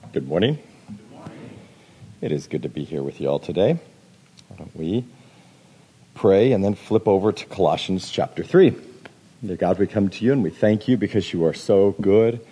Good morning. It is good to be here with you all today. Why don't we pray and then flip over to Colossians chapter 3. Dear God, we come to you and we thank you because you are so good.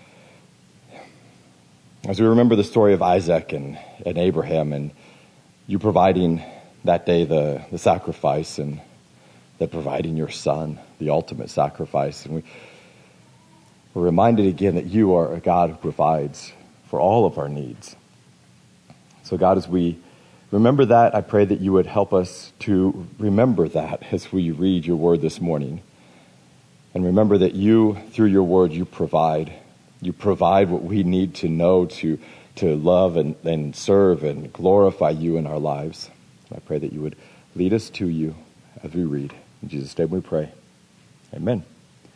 As we remember the story of Isaac and Abraham and you providing that day the sacrifice and that providing your son, the ultimate sacrifice. And we're reminded again that you are a God who provides for all of our needs. So God, as we remember that, I pray that you would help us to remember that as we read your word this morning. And remember that you, through your word, you provide what we need to know to love and serve and glorify you in our lives. I pray that you would lead us to you as we read. In Jesus' name we pray. Amen.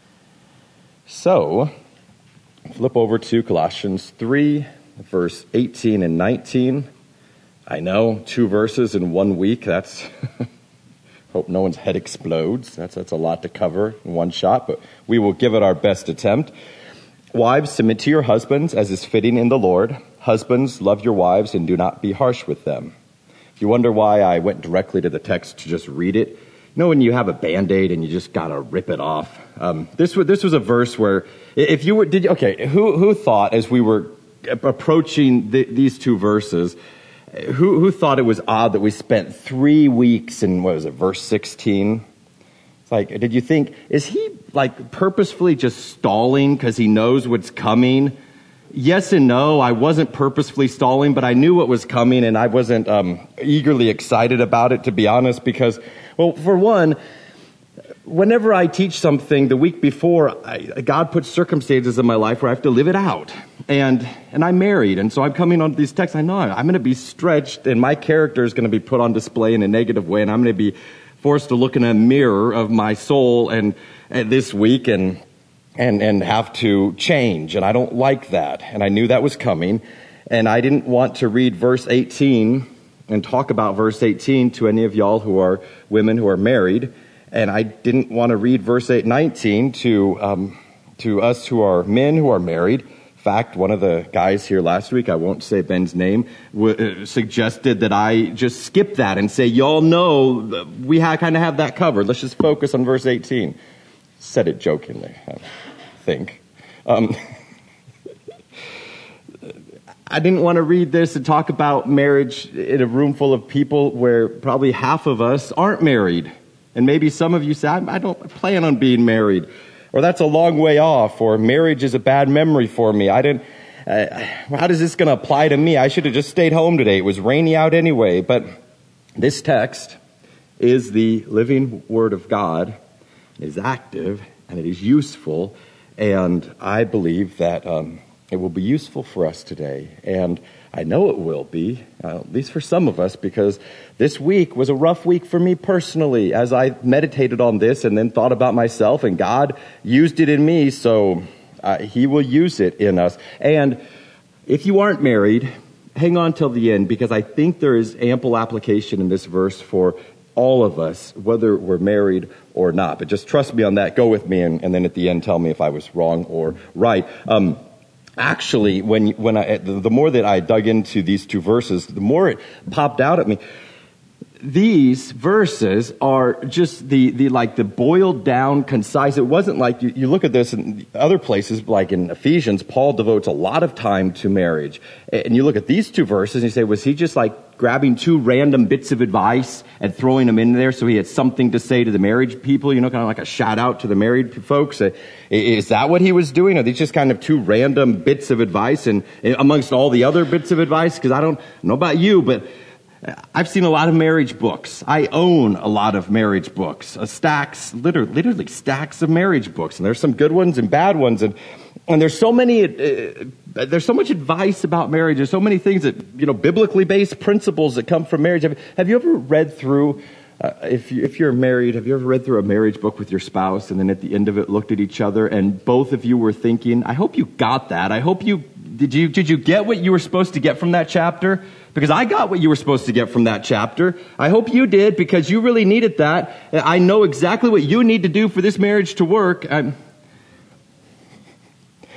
So, flip over to Colossians 3, verse 18 and 19. I know, 2 verses in 1 week. That's, hope no one's head explodes. That's a lot to cover in one shot, but we will give it our best attempt. Wives, submit to your husbands as is fitting in the Lord. Husbands, love your wives and do not be harsh with them. If you wonder why I went directly to the text to just read it, you know when you have a Band-Aid and you just gotta rip it off? This was a verse where, if you were, who thought as we were approaching these 2 verses, who thought it was odd that we spent 3 weeks in, verse 16? It's like, did you think, is he like purposefully just stalling because he knows what's coming? Yes and no. I wasn't purposefully stalling, but I knew what was coming and I wasn't eagerly excited about it, to be honest, because, well, for one, whenever I teach something the week before, God puts circumstances in my life where I have to live it out. And I'm married, and so I'm coming on these texts. I know I'm going to be stretched, and my character is going to be put on display in a negative way, and I'm going to be forced to look in a mirror of my soul and this week and have to change. And I don't like that. And I knew that was coming. And I didn't want to read verse 18 and talk about verse 18 to any of y'all who are women who are married. And I didn't want to read verse 19 to us who are men who are married. In fact, one of the guys here last week, I won't say Ben's name, suggested that I just skip that and say, y'all know we kind of have that covered. Let's just focus on verse 18. Said it jokingly, I think. I didn't want to read this and talk about marriage in a room full of people where probably half of us aren't married. And maybe some of you say, I don't plan on being married. Or that's a long way off. Or marriage is a bad memory for me. How is this going to apply to me? I should have just stayed home today. It was rainy out anyway. But this text is the living word of God. It is active and it is useful. And I believe that it will be useful for us today. And I know it will be, at least for some of us, because this week was a rough week for me personally as I meditated on this and then thought about myself, and God used it in me, so He will use it in us. And if you aren't married, hang on till the end, because I think there is ample application in this verse for all of us, whether we're married or not. But just trust me on that. Go with me, and then at the end tell me if I was wrong or right. Actually, the more that I dug into these 2 verses, the more it popped out at me. These verses are just the boiled down, concise. It wasn't like you look at this in other places, like in Ephesians, Paul devotes a lot of time to marriage. And you look at these 2 verses and you say, was he just like grabbing 2 random bits of advice and throwing them in there so he had something to say to the married people, kind of like a shout out to the married folks? Is that what he was doing? Are these just kind of 2 random bits of advice and amongst all the other bits of advice? Because I don't know about you, but I've seen a lot of marriage books. I own a lot of marriage books, literally stacks of marriage books. And there's some good ones and bad ones. And there's so many, there's so much advice about marriage. There's so many things that, biblically based principles that come from marriage. Have you ever read through, if you're married, have you ever read through a marriage book with your spouse and then at the end of it looked at each other and both of you were thinking, I hope you got that. Did you get what you were supposed to get from that chapter? Because I got what you were supposed to get from that chapter. I hope you did, because you really needed that. I know exactly what you need to do for this marriage to work.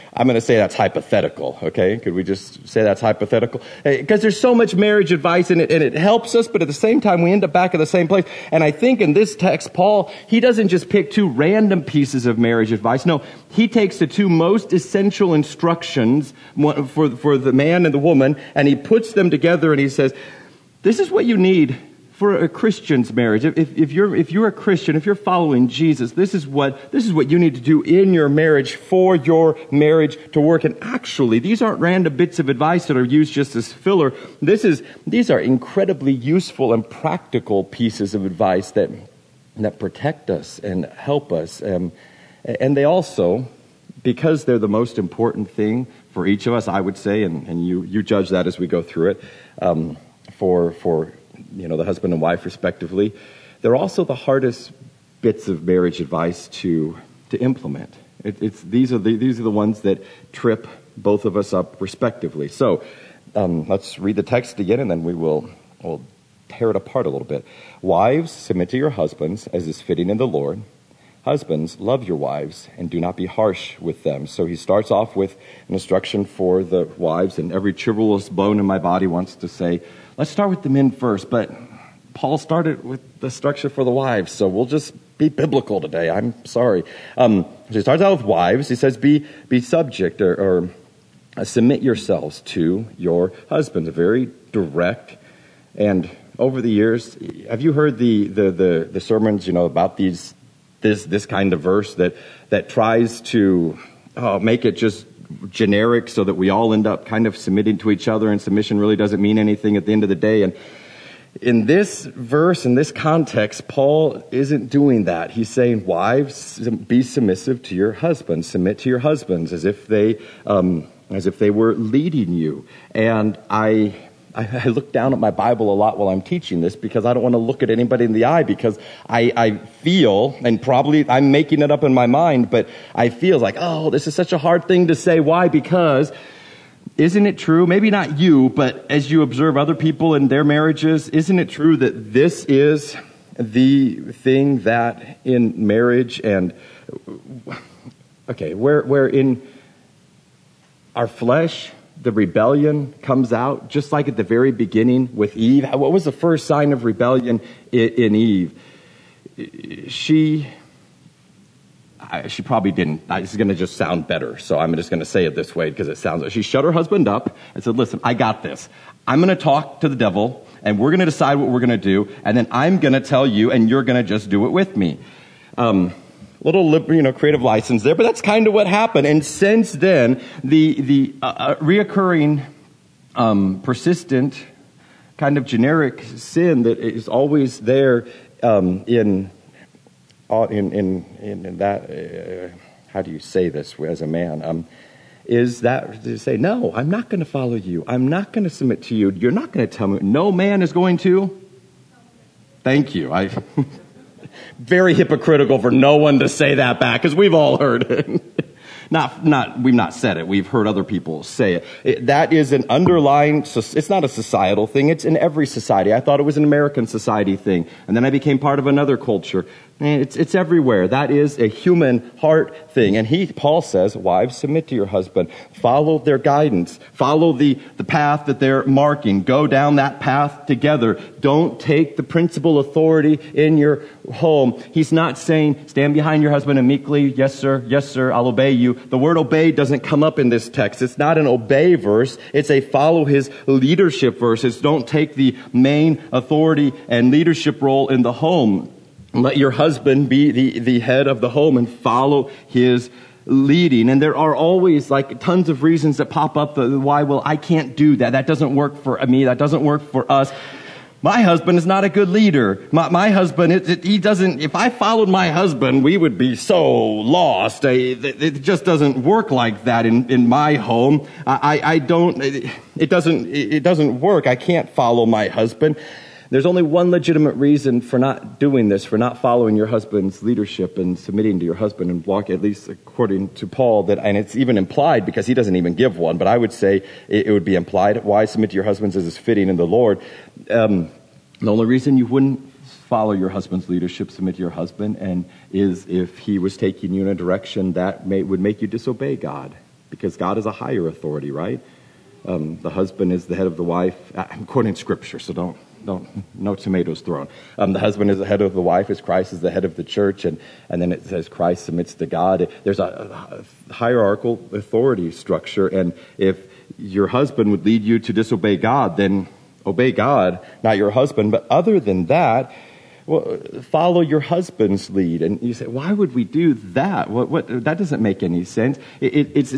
I'm going to say that's hypothetical, okay? Could we just say that's hypothetical? Because there's so much marriage advice in it, and it helps us, but at the same time, we end up back at the same place. And I think in this text, Paul, he doesn't just pick two random pieces of marriage advice. No, he takes the two most essential instructions for the man and the woman, and he puts them together, and he says, this is what you need for a Christian's marriage. If you're a Christian, if you're following Jesus, this is what you need to do in your marriage for your marriage to work. And actually, these aren't random bits of advice that are used just as filler. These are incredibly useful and practical pieces of advice that protect us and help us. And they also, because they're the most important thing for each of us, I would say, and you judge that as we go through it, for the husband and wife respectively, they're also the hardest bits of marriage advice to implement. These are the ones that trip both of us up respectively. So let's read the text again, and then we'll tear it apart a little bit. Wives, submit to your husbands as is fitting in the Lord. Husbands, love your wives and do not be harsh with them. So he starts off with an instruction for the wives, and every chivalrous bone in my body wants to say, let's start with the men first, but Paul started with the structure for the wives, so we'll just be biblical today. I'm sorry. So he starts out with wives. He says, be subject or submit yourselves to your husbands. A very direct. And over the years, have you heard the sermons, about this kind of verse that tries to make it just generic so that we all end up kind of submitting to each other, and submission really doesn't mean anything at the end of the day? And in this verse, in this context, Paul isn't doing that. He's saying, wives, be submissive to your husbands, submit to your husbands as if they were leading you. And I look down at my Bible a lot while I'm teaching this because I don't want to look at anybody in the eye, because I feel, and probably I'm making it up in my mind, but I feel like, this is such a hard thing to say. Why? Because isn't it true, maybe not you, but as you observe other people in their marriages, isn't it true that this is the thing that in marriage and, where in our flesh, the rebellion comes out, just like at the very beginning with Eve. What was the first sign of rebellion in Eve? She probably didn't. This is going to just sound better, so I'm just going to say it this way because it sounds like she shut her husband up and said, listen, I got this. I'm going to talk to the devil, and we're going to decide what we're going to do, and then I'm going to tell you, and you're going to just do it with me. Little, creative license there, but that's kind of what happened. And since then, the reoccurring, persistent, kind of generic sin that is always there in that. How do you say this as a man? Is that to say, no, I'm not going to follow you. I'm not going to submit to you. You're not going to tell me. No man is going to. Thank you. Very hypocritical for no one to say that back, because we've all heard it. We've not said it. We've heard other people say it. That is an underlying, it's not a societal thing. It's in every society. I thought it was an American society thing. And then I became part of another culture. It's everywhere. That is a human heart thing. And Paul says, wives, submit to your husband. Follow their guidance. Follow the path that they're marking. Go down that path together. Don't take the principal authority in your home. He's not saying, stand behind your husband and meekly, yes sir, I'll obey you. The word obey doesn't come up in this text. It's not an obey verse. It's a follow his leadership verse. It's don't take the main authority and leadership role in the home. Let your husband be the head of the home and follow his leading. And there are always tons of reasons that pop up why, well, I can't do that. That doesn't work for me. That doesn't work for us. My husband is not a good leader. My husband, he doesn't, if I followed my husband, we would be so lost. It just doesn't work like that in my home. It doesn't work. I can't follow my husband. There's only one legitimate reason for not doing this, for not following your husband's leadership and submitting to your husband and walk, at least according to Paul, and it's even implied because he doesn't even give one, but I would say it would be implied. Why submit to your husbands as is fitting in the Lord? The only reason you wouldn't follow your husband's leadership, submit to your husband, and is if he was taking you in a direction that would make you disobey God. because God is a higher authority, right? The husband is the head of the wife. I'm quoting scripture, so don't no tomatoes thrown. The husband is the head of the wife as Christ is the head of the church, and then it says Christ submits to God. There's a hierarchical authority structure, and if your husband would lead you to disobey God, then obey God, not your husband. But other than that, well, follow your husband's lead. And you say, why would we do that? What that doesn't make any sense. It's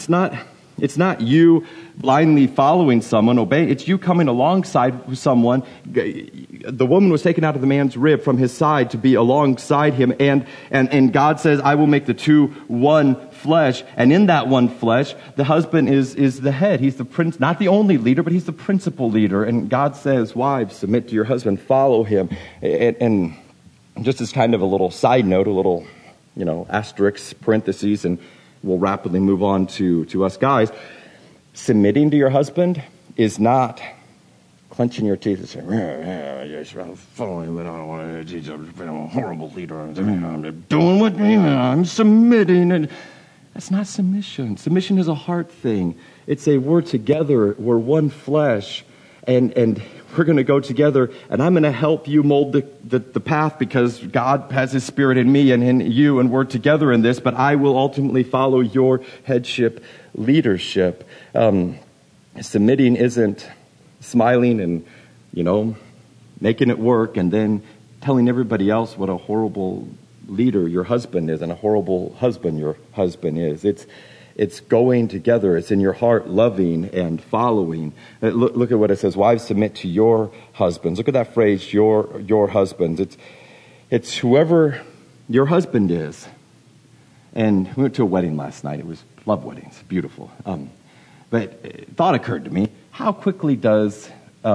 not you blindly following someone, obeying. It's you coming alongside someone. The woman was taken out of the man's rib from his side to be alongside him. And God says, I will make the two one flesh. And in that one flesh, the husband is the head. He's the prince, not the only leader, but he's the principal leader. And God says, wives, submit to your husband, follow him. And just as kind of a little side note, a little, asterisk, parentheses, and we'll rapidly move on to us guys. Submitting to your husband is not clenching your teeth and saying, I'm following, but I don't want to, I'm a horrible leader. I'm doing what I'm submitting. And that's not submission. Submission is a heart thing. It's we're together, we're one flesh, and we're going to go together, and I'm going to help you mold the path because God has His Spirit in me and in you, and we're together in this, but I will ultimately follow your headship leadership. Submitting isn't smiling and, making it work and then telling everybody else what a horrible leader your husband is and a horrible husband your husband is. It's going together. It's in your heart, loving and following. Look at what it says. Wives, submit to your husbands. Look at that phrase, your husbands. It's whoever your husband is. And we went to a wedding last night. It was love weddings. Beautiful. But a thought occurred to me. How quickly does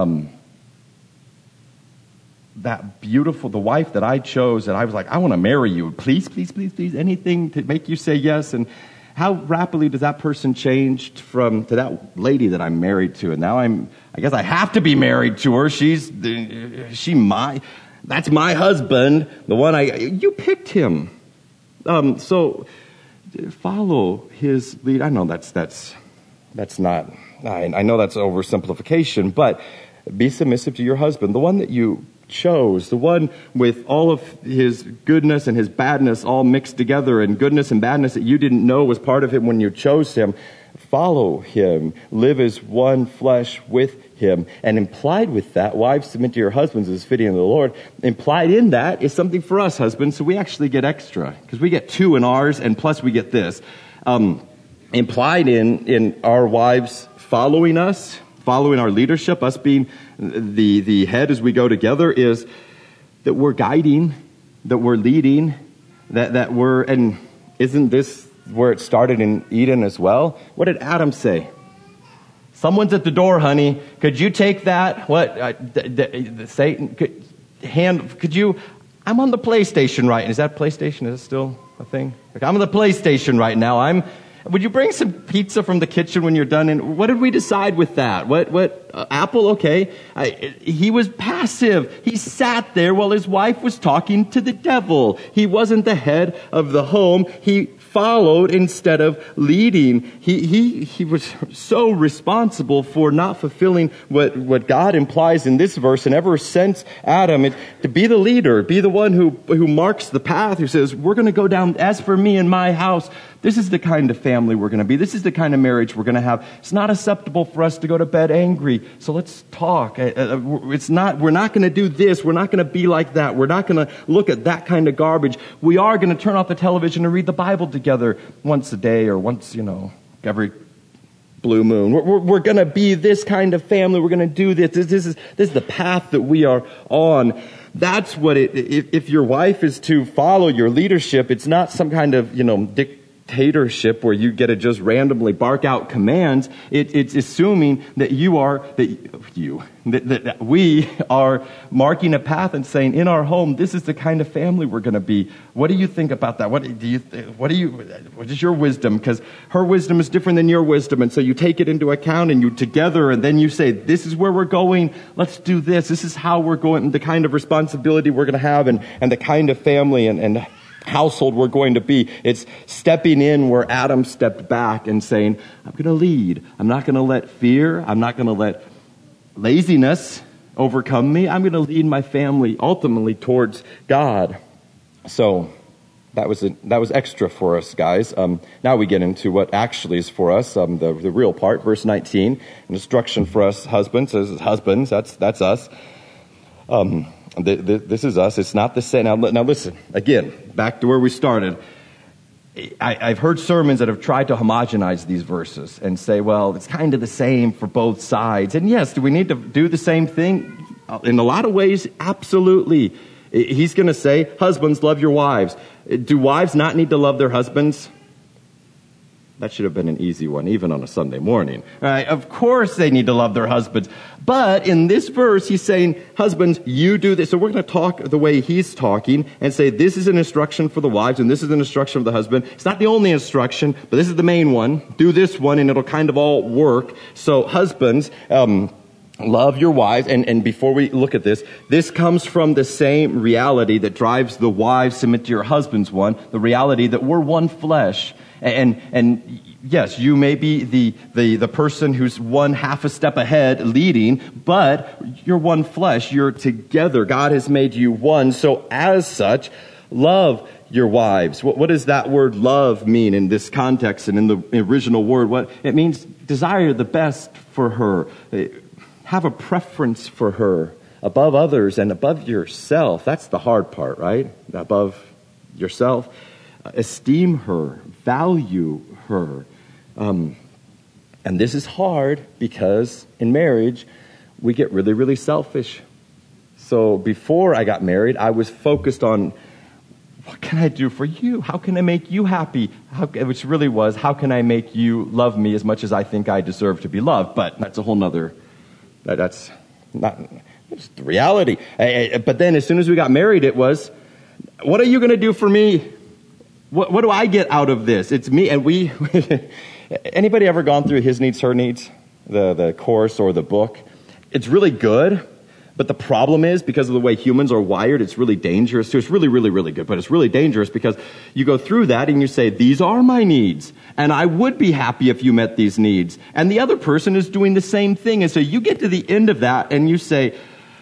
that beautiful, the wife that I chose, and I was like, I want to marry you. Please, please, please, please, anything to make you say yes. And how rapidly does that person change to that lady that I'm married to? And now I guess I have to be married to her. That's my husband, the one you picked him. So follow his lead. I know that's not, I know that's oversimplification, but be submissive to your husband, the one that you chose, the one with all of his goodness and his badness all mixed together, and goodness and badness that you didn't know was part of him when you chose him. Follow him. Live as one flesh with him. And implied with that, wives, submit to your husbands as fitting in the Lord. Implied in that is something for us husbands, so we actually get extra, because we get 2 in ours, and plus we get this. Implied in our wives following us, following our leadership, us being the head as we go together, is that we're guiding, that we're leading, that we're, and isn't this where it started in Eden as well? What did Adam say? Someone's at the door, honey. Could you take that? What? Satan, could you, I'm on the PlayStation right now. Is that PlayStation? Is it still a thing? Like, I'm on the PlayStation right now. Would you bring some pizza from the kitchen when you're done? And what did we decide with that? Apple? Okay. He was passive. He sat there while his wife was talking to the devil. He wasn't the head of the home. He followed instead of leading. He was so responsible for not fulfilling what God implies in this verse. And ever since Adam, to be the leader, be the one who marks the path, who says, we're going to go down, as for me and my house, this is the kind of family we're going to be. This is the kind of marriage we're going to have. It's not acceptable for us to go to bed angry. So let's talk. We're not going to do this. We're not going to be like that. We're not going to look at that kind of garbage. We are going to turn off the television and read the Bible together once a day or once, every blue moon. We're going to be this kind of family. We're going to do this. This is the path that we are on. That's what if your wife is to follow your leadership, it's not some kind of, dictatorship where you get to just randomly bark out commands. It's assuming that that we are marking a path and saying, in our home, this is the kind of family we're going to be. What do you think about that? What is your wisdom? Because her wisdom is different than your wisdom, and so you take it into account and you together, and then you say, this is where we're going. Let's do this. This is how we're going. The kind of responsibility we're going to have, and the kind of family, and household we're going to be. It's stepping in where Adam stepped back and saying, I'm going to lead. I'm not going to let fear. I'm not going to let laziness overcome me. I'm going to lead my family ultimately towards God. So that was extra for us, guys. Now we get into what actually is for us, the real part, verse 19, an instruction for us husbands. That's us. This is us. It's not the same. Now listen, again, back to where we started. I've heard sermons that have tried to homogenize these verses and say, well, it's kind of the same for both sides. And yes, do we need to do the same thing? In a lot of ways, absolutely. He's going to say, husbands, love your wives. Do wives not need to love their husbands? That should have been an easy one, even on a Sunday morning. Right? Of course they need to love their husbands. But in this verse, he's saying, husbands, you do this. So we're going to talk the way he's talking and say this is an instruction for the wives and this is an instruction for the husband. It's not the only instruction, but this is the main one. Do this one and it'll kind of all work. So husbands, love your wives. And before we look at this comes from the same reality that drives the wives submit to your husbands one, the reality that we're one flesh. And yes, you may be the person who's one half a step ahead leading, but you're one flesh. You're together. God has made you one. So as such, love your wives. What does that word love mean in this context and in the original word? What it means, desire the best for her. Have a preference for her above others and above yourself. That's the hard part, right? Above yourself. Esteem her, value her. And this is hard because in marriage, we get really, really selfish. So before I got married, I was focused on what can I do for you? How can I make you happy? Which really was, how can I make you love me as much as I think I deserve to be loved? But that's a whole nother, that's not it's the reality. But then as soon as we got married, it was, what are you going to do for me? What do I get out of this? It's me. And we, anybody ever gone through His Needs, Her Needs, the course or the book? It's really good. But the problem is, because of the way humans are wired, it's really dangerous too. It's really, really, really good, but it's really dangerous because you go through that and you say, these are my needs, and I would be happy if you met these needs. And the other person is doing the same thing. And so you get to the end of that and you say,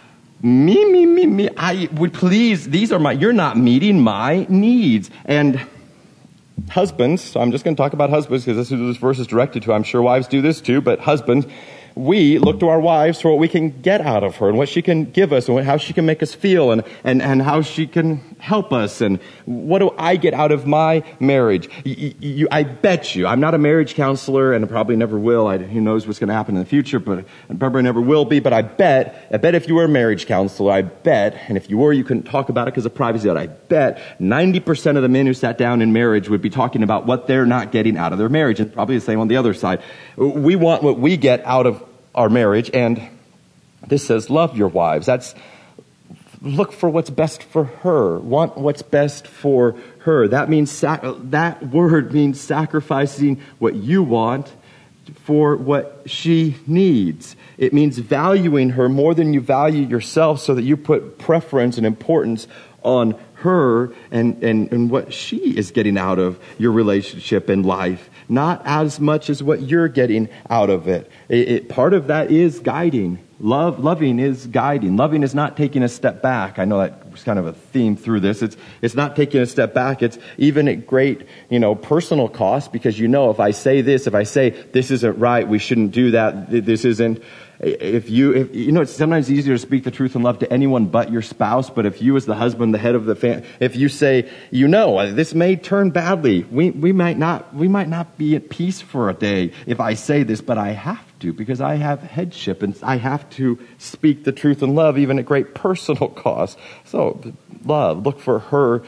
me, I would please, you're not meeting my needs. And husbands, so I'm just going to talk about husbands because this is who this verse is directed to. I'm sure wives do this too, but husbands, we look to our wives for what we can get out of her and what she can give us and how she can make us feel and how she can help us and what do I get out of my marriage. I bet you, I'm not a marriage counselor and I probably never will. Who knows what's going to happen in the future, but I probably never will be. But I bet if you were a marriage counselor, and if you were, you couldn't talk about it because of privacy, but I bet 90% of the men who sat down in marriage would be talking about what they're not getting out of their marriage, and probably the same on the other side. We want what we get out of our marriage, and this says love your wives. That's look for what's best for her. Want what's best for her. That means that word means sacrificing what you want for what she needs. It means valuing her more than you value yourself, so that you put preference and importance on her and what she is getting out of your relationship in life, not as much as what you're getting out of it. Part of that is guiding. Loving is guiding. Loving is not taking a step back. I know that was kind of a theme through this. It's not taking a step back. It's even at great, personal cost, because if I say this isn't right, we shouldn't do that. This isn't. If it's sometimes easier to speak the truth in love to anyone but your spouse. But if you, as the husband, the head of the family, if you say, this may turn badly, we might not be at peace for a day if I say this, but I have to, because I have headship and I have to speak the truth in love, even at great personal cost. So, love, look for her,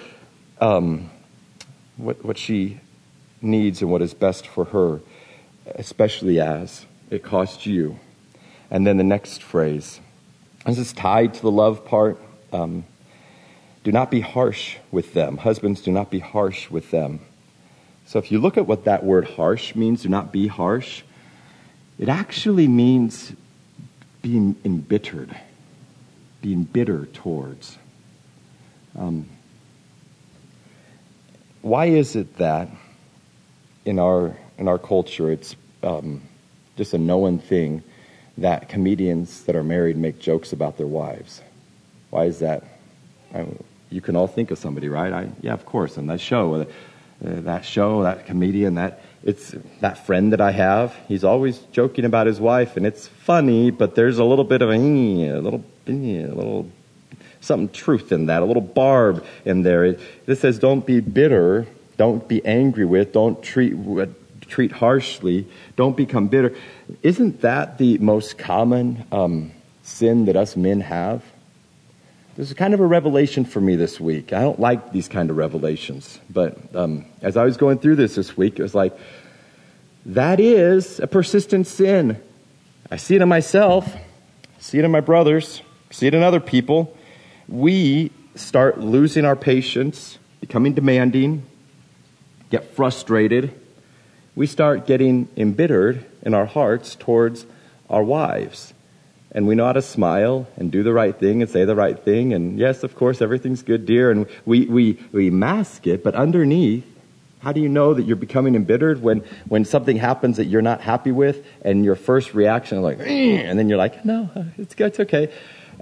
what she needs and what is best for her, especially as it costs you. And then the next phrase, this is tied to the love part. Do not be harsh with them. Husbands, do not be harsh with them. So if you look at what that word harsh means, do not be harsh, it actually means being embittered, being bitter towards. why is it that in our culture it's just a known thing that comedians that are married make jokes about their wives? Why is that? You can all think of somebody, right? Yeah, of course. And that comedian, it's that friend that I have. He's always joking about his wife, and it's funny, but there's a little bit of a little something truth in that, a little barb in there. It says, don't be bitter, don't be angry with, don't treat harshly, don't become bitter. Isn't that the most common sin that us men have? This is kind of a revelation for me this week. I don't like these kind of revelations, but as I was going through this week, it was like, that is a persistent sin. I see it in myself, see it in my brothers, see it in other people. We start losing our patience, becoming demanding, get frustrated. We start getting embittered in our hearts towards our wives. And we know how to smile and do the right thing and say the right thing. And yes, of course, everything's good, dear. And we mask it. But underneath, how do you know that you're becoming embittered when something happens that you're not happy with and your first reaction is like, and then you're like, no, it's okay.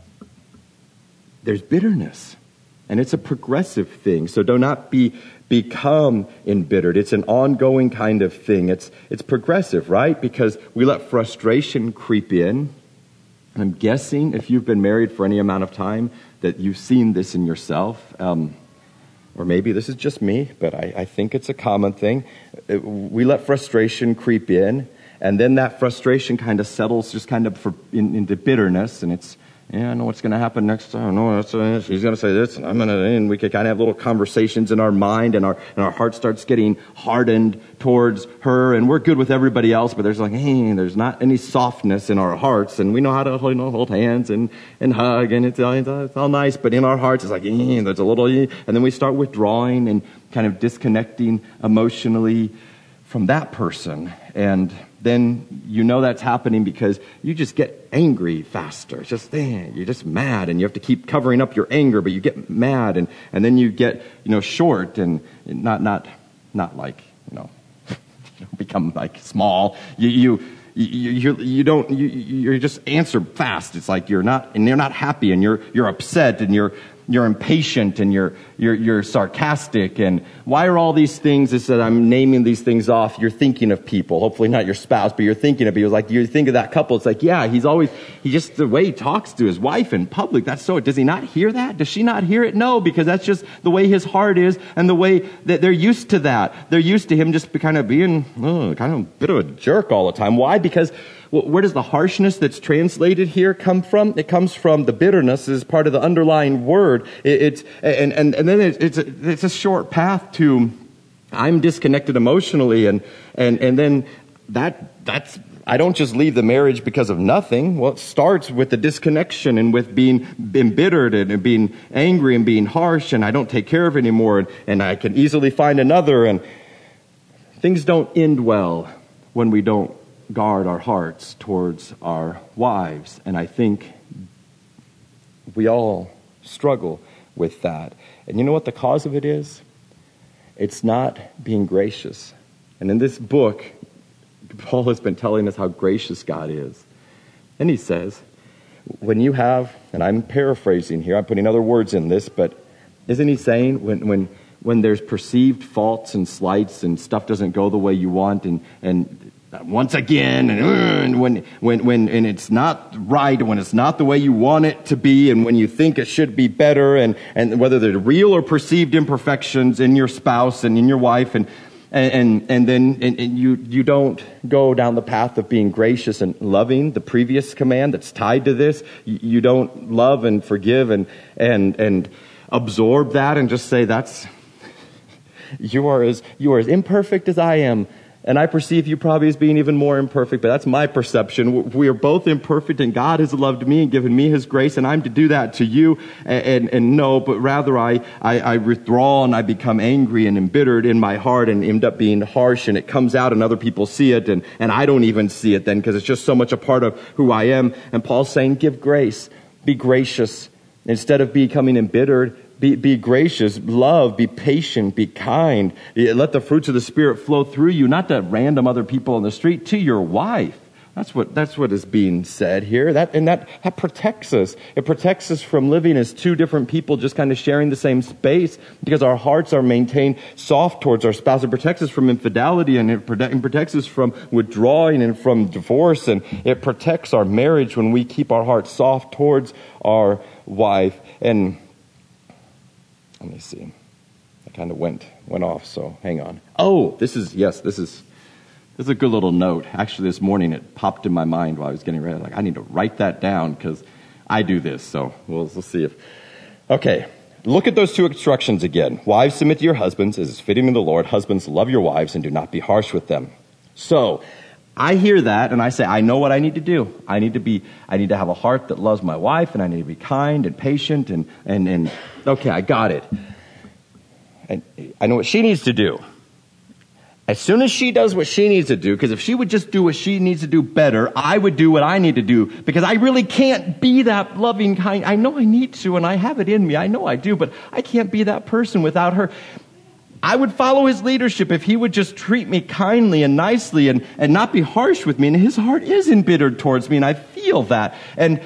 There's bitterness. And it's a progressive thing. So do not become embittered. It's an ongoing kind of thing. It's progressive, right? Because we let frustration creep in. And I'm guessing if you've been married for any amount of time that you've seen this in yourself. Or maybe this is just me, but I think it's a common thing. We let frustration creep in, and then that frustration kind of settles just kind of into bitterness, and it's, I know what's going to happen next time. No, she's going to say this, and we could kind of have little conversations in our mind, and our heart starts getting hardened towards her, and we're good with everybody else, but there's there's not any softness in our hearts, and we know how to hold hands and hug, and it's all nice, but in our hearts it's like, there's a little, and then we start withdrawing and kind of disconnecting emotionally from that person, and then you know that's happening because you just get angry faster. It's just, you're just mad, and you have to keep covering up your anger, but you get mad, and then you get, short and not like, become like small. You just answer fast. It's like you're not happy, and you're upset, and you're impatient, and you're sarcastic. And why are all these things? Is that I'm naming these things off. You're thinking of people, hopefully not your spouse, but you're thinking of people. Like you think of that couple. It's like, yeah, he just the way he talks to his wife in public. That's so. Does he not hear that? Does she not hear it? No, because that's just the way his heart is, and the way that they're used to that. They're used to him just kind of being kind of a bit of a jerk all the time. Why? Because where does the harshness that's translated here come from? It comes from the bitterness as part of the underlying word. It's a short path to I'm disconnected emotionally, and then that's I don't just leave the marriage because of nothing. Well, it starts with the disconnection and with being embittered and being angry and being harsh, and I don't take care of it anymore, and I can easily find another, and things don't end well when we don't guard our hearts towards our wives. And I think we all struggle with that. And you know what the cause of it is? It's not being gracious. And in this book, Paul has been telling us how gracious God is. And he says, when you have, and I'm paraphrasing here, I'm putting other words in this, but isn't he saying when there's perceived faults and slights and stuff doesn't go the way you want, and once again, and when it's not right, when it's not the way you want it to be, and when you think it should be better, and whether they're real or perceived imperfections in your spouse and in your wife, and then you don't go down the path of being gracious and loving, the previous command that's tied to this. You don't love and forgive and absorb that and just say you are as imperfect as I am. And I perceive you probably as being even more imperfect, but that's my perception. We are both imperfect, and God has loved me and given me His grace, and I'm to do that to you. And no, but rather I withdraw, and I become angry and embittered in my heart and end up being harsh, and it comes out and other people see it, and I don't even see it then because it's just so much a part of who I am. And Paul's saying, give grace, be gracious. Instead of becoming embittered, Be gracious, love, be patient, be kind. Let the fruits of the Spirit flow through you, not to random other people on the street, to your wife. That's what is being said here. That protects us. It protects us from living as two different people just kind of sharing the same space, because our hearts are maintained soft towards our spouse. It protects us from infidelity, and it protects us from withdrawing and from divorce. And it protects our marriage when we keep our hearts soft towards our wife. And let me see. I kind of went off, so hang on. Oh, this is a good little note. Actually, this morning it popped in my mind while I was getting ready. Like, I need to write that down because I do this. So we'll see if... Okay, look at those two instructions again. Wives, submit to your husbands as is fitting in the Lord. Husbands, love your wives and do not be harsh with them. So I hear that and I say, I know what I need to do. I need to have a heart that loves my wife, and I need to be kind and patient and okay, I got it. And I know what she needs to do. As soon as she does what she needs to do, because if she would just do what she needs to do better, I would do what I need to do, because I really can't be that loving kind. I know I need to, and I have it in me. I know I do, but I can't be that person without her. I would follow his leadership if he would just treat me kindly and nicely and not be harsh with me. And his heart is embittered towards me, and I feel that. And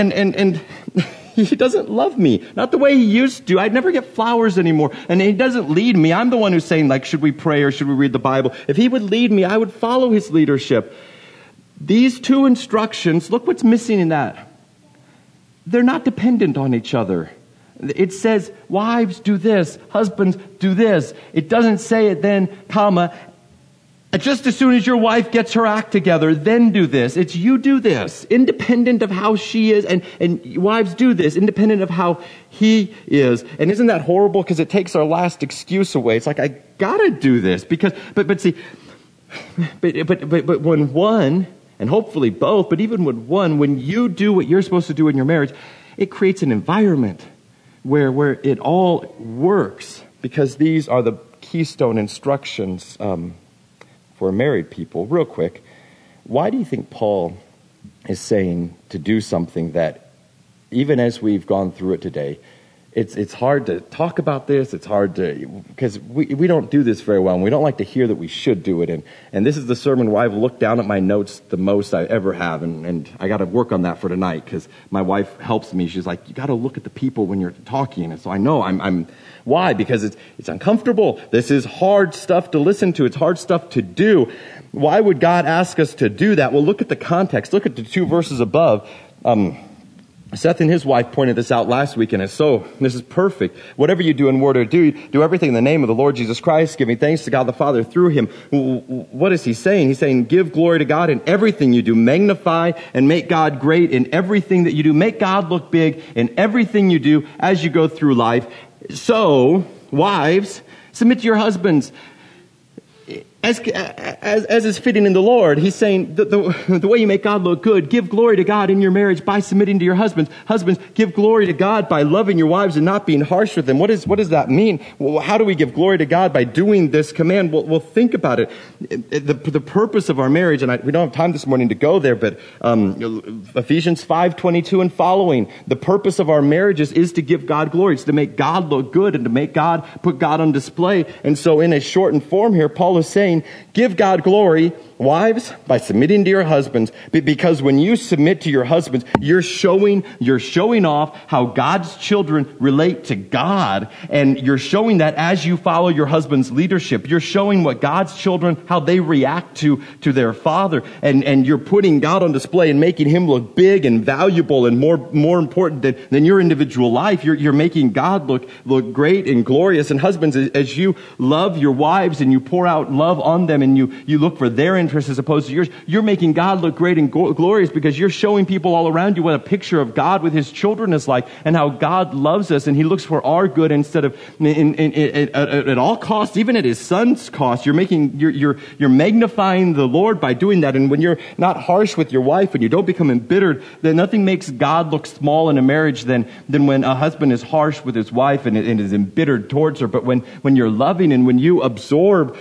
he doesn't love me. Not the way he used to. I'd never get flowers anymore. And he doesn't lead me. I'm the one who's saying, like, should we pray or should we read the Bible? If he would lead me, I would follow his leadership. These two instructions, look what's missing in that. They're not dependent on each other. It says, wives, do this. Husbands, do this. It doesn't say it then, comma, just as soon as your wife gets her act together, then do this. It's you do this, independent of how she is, and wives do this, independent of how he is. And isn't that horrible? Because it takes our last excuse away. It's like, I gotta do this because, but when one, and hopefully both, but even with one, when you do what you're supposed to do in your marriage, it creates an environment where it all works, because these are the keystone instructions, for married people. Real quick, why do you think Paul is saying to do something that, even as we've gone through it today, it's hard to talk about this, it's hard to, because we don't do this very well, and we don't like to hear that we should do it, and this is the sermon where I've looked down at my notes the most I ever have, and I got to work on that for tonight, because my wife helps me. She's like, you got to look at the people when you're talking, and so I know I'm why? Because it's uncomfortable. This is hard stuff to listen to. It's hard stuff to do. Why would God ask us to do that? Well, look at the context. Look at the two verses above. Seth and his wife pointed this out last week, and this is perfect. Whatever you do in word or deed, do everything in the name of the Lord Jesus Christ, giving thanks to God the Father through him. What is he saying? He's saying, give glory to God in everything you do. Magnify and make God great in everything that you do. Make God look big in everything you do as you go through life. So, wives, submit to your husbands as is fitting in the Lord. He's saying the way you make God look good, give glory to God in your marriage by submitting to your husbands. Husbands, give glory to God by loving your wives and not being harsh with them. What does that mean? Well, how do we give glory to God by doing this command? Well, think about it. The purpose of our marriage, and we don't have time this morning to go there, but Ephesians 5:22 and following, the purpose of our marriages is to give God glory. It's to make God look good and to make God, put God on display. And so in a shortened form here, Paul is saying, give God glory, wives, by submitting to your husbands, because when you submit to your husbands, you're showing off how God's children relate to God, and you're showing that as you follow your husband's leadership. You're showing what God's children, how they react to their father, and you're putting God on display and making him look big and valuable and more important than your individual life. You're making God look great and glorious. And husbands, as you love your wives and you pour out love on them and you look for their interests as opposed to yours, you're making God look great and glorious, because you're showing people all around you what a picture of God with his children is like, and how God loves us and he looks for our good instead of at all costs, even at his son's cost. You're magnifying the Lord by doing that. And when you're not harsh with your wife and you don't become embittered, then nothing makes God look small in a marriage than when a husband is harsh with his wife and is embittered towards her. But when you're loving and when you absorb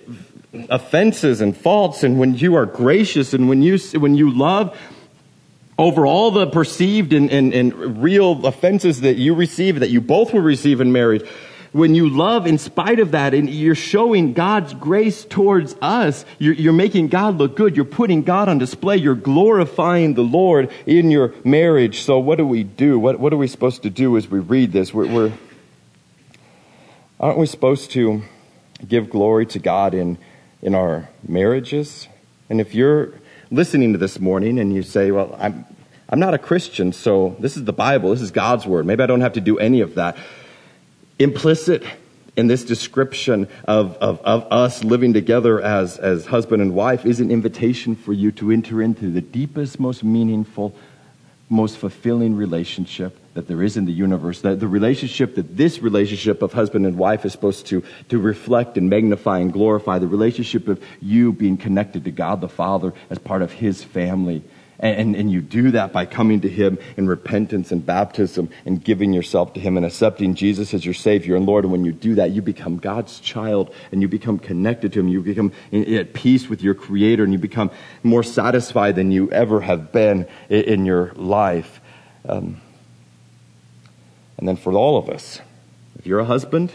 offenses and faults, and when you are gracious and when you love, over all the perceived and real offenses that you receive, that you both will receive in marriage. When you love in spite of that, and you're showing God's grace towards us, you're making God look good. You're putting God on display. You're glorifying the Lord in your marriage. So what do we do? What are we supposed to do as we read this? Aren't we supposed to give glory to God in our marriages? And if you're listening to this morning and you say, well, I'm not a Christian, so this is the Bible, this is God's word. Maybe I don't have to do any of that. Implicit in this description of us living together as husband and wife is an invitation for you to enter into the deepest, most meaningful, most fulfilling relationship that there is in the universe. That the relationship that this relationship of husband and wife is supposed to reflect and magnify and glorify. The relationship of you being connected to God the Father as part of His family. And you do that by coming to Him in repentance and baptism and giving yourself to Him and accepting Jesus as your Savior and Lord. And when you do that, you become God's child and you become connected to Him. You become at peace with your Creator and you become more satisfied than you ever have been in your life. And then for all of us, if you're a husband,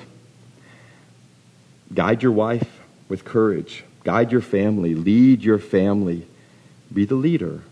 guide your wife with courage. Guide your family. Lead your family. Be the leader.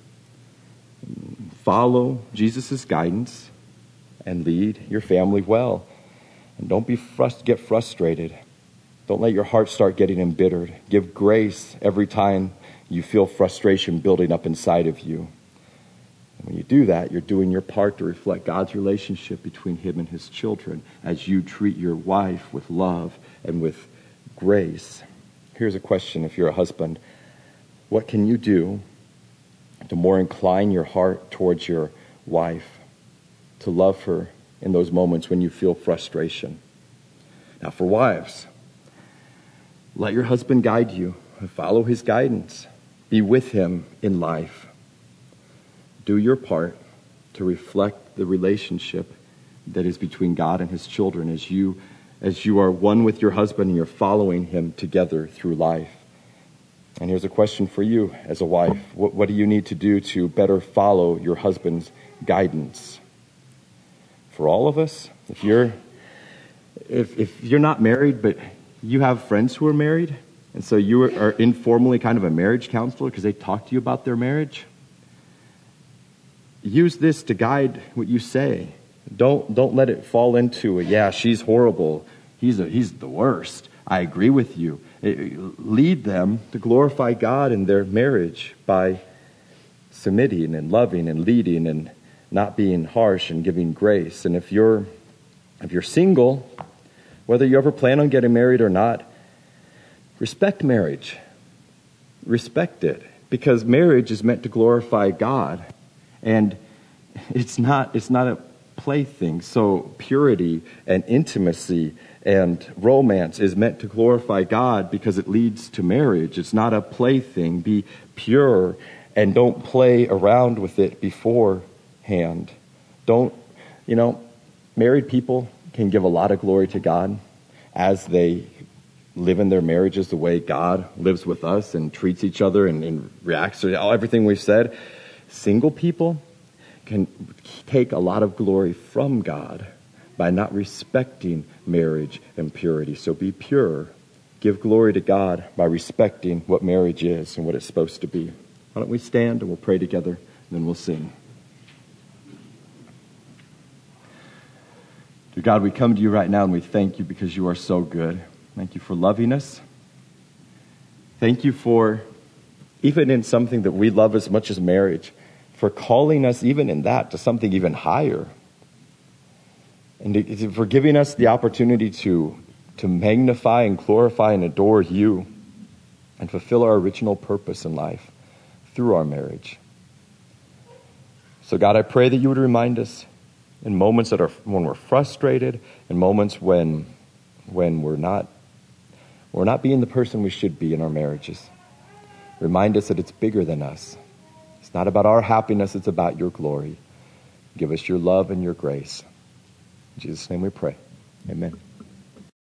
Follow Jesus' guidance and lead your family well. And don't get frustrated. Don't let your heart start getting embittered. Give grace every time you feel frustration building up inside of you. And when you do that, you're doing your part to reflect God's relationship between Him and His children as you treat your wife with love and with grace. Here's a question if you're a husband. What can you do to more incline your heart towards your wife, to love her in those moments when you feel frustration? Now for wives, let your husband guide you. Follow his guidance. Be with him in life. Do your part to reflect the relationship that is between God and His children as you are one with your husband and you're following him together through life. And here's a question for you as a wife. What do you need to do to better follow your husband's guidance? For all of us, if you're not married, but you have friends who are married, and so you are informally kind of a marriage counselor because they talk to you about their marriage, use this to guide what you say. Don't let it fall into she's horrible. He's the worst. I agree with you. Lead them to glorify God in their marriage by submitting and loving and leading and not being harsh and giving grace. And if you're single, whether you ever plan on getting married or not, respect marriage. Respect it, because marriage is meant to glorify God, and it's not a plaything. So purity and intimacy and romance is meant to glorify God because it leads to marriage. It's not a plaything. Be pure and don't play around with it beforehand. Married people can give a lot of glory to God as they live in their marriages the way God lives with us and treats each other and reacts to everything we've said. Single people can take a lot of glory from God by not respecting marriage and purity. So be pure. Give glory to God by respecting what marriage is and what it's supposed to be. Why don't we stand and we'll pray together, and then we'll sing. Dear God, we come to you right now and we thank you because you are so good. Thank you for loving us. Thank you for, even in something that we love as much as marriage, for calling us even in that to something even higher. And for giving us the opportunity to magnify and glorify and adore you and fulfill our original purpose in life through our marriage. So God, I pray that you would remind us in moments when we're frustrated, in moments when we're not being the person we should be in our marriages. Remind us that it's bigger than us. It's not about our happiness, it's about your glory. Give us your love and your grace. In Jesus' name we pray. Amen.